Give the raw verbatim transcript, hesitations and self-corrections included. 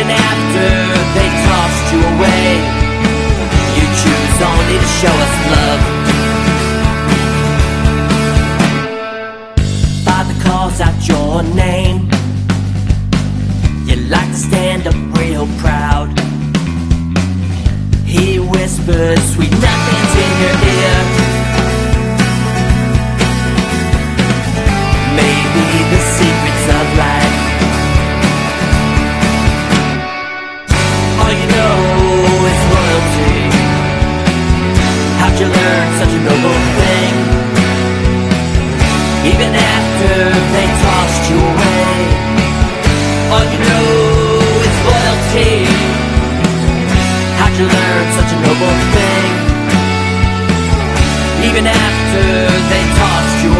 Even after they tossed you away, you choose only to show us love. Father calls out your name, you like to stand up real proud. He whispers sweet nothings in your ear. Maybe the secrets of life. All you know is loyalty. How'd you learn such a noble thing? Even after they tossed you away, all you know is loyalty. How'd you learn such a noble thing? Even after they tossed you